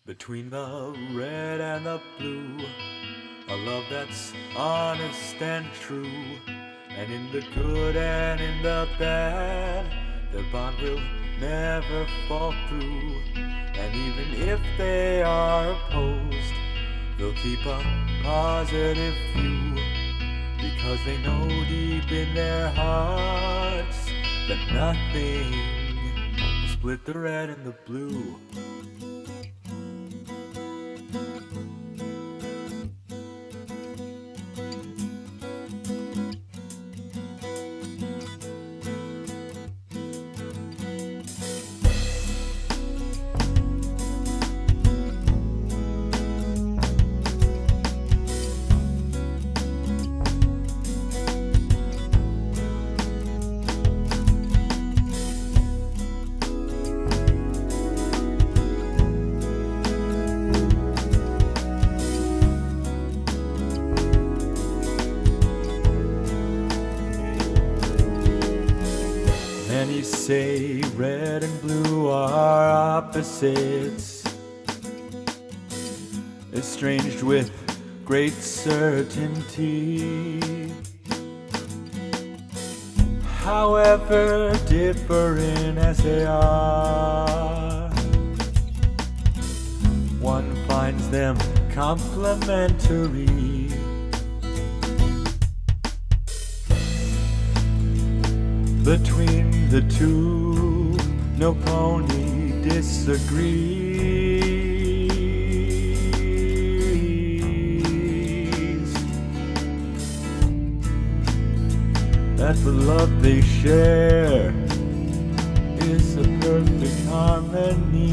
Between the red and the blue, a love that's honest and true. And in the good and in the bad, their bond will never fall through. And even if they are opposed, they'll keep a positive view, because they know deep in their hearts that nothing will split the red and the blue. Many say red and blue are opposites, estranged with great certainty. However different as they are, one finds them complementary. Between the two, no pony disagrees. That the love they share is a perfect harmony.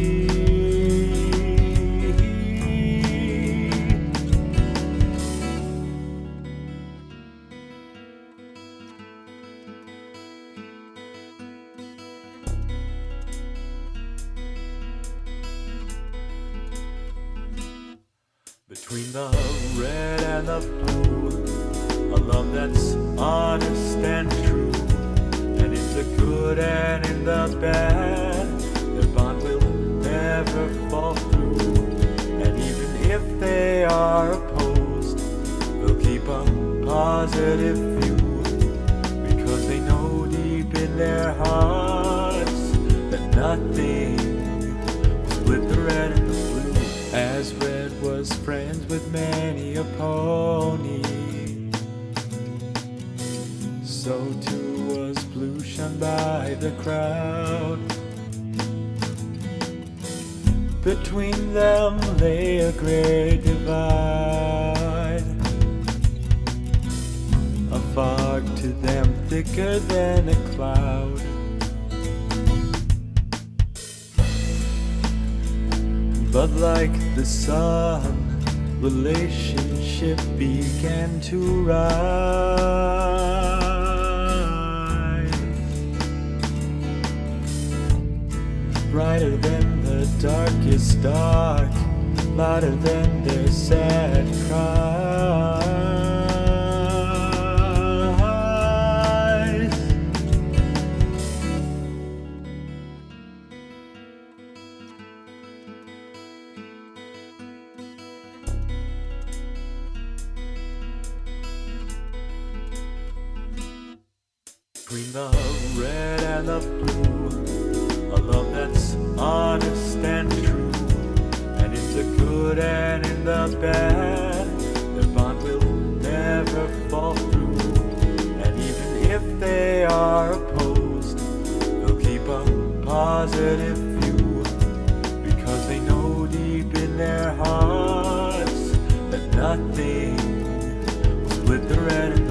Between the red and the blue, a love that's honest and true. And in the good and in the bad, their bond will never fall through. And even if they are opposed, they'll keep a positive view, because they know deep in their hearts that nothing will split the red and the blue. As red was friends with many a pony, so too was blue shunned by the crowd. Between them lay a great divide, a fog to them thicker than a cloud. But like the sun, relationship began to rise, brighter than the darkest dark, louder than their sad cries. Between the red and the blue, a love that's honest and true. And in the good and in the bad, their bond will never fall through. And even if they are opposed, they'll keep a positive view, because they know deep in their hearts that nothing will split the red and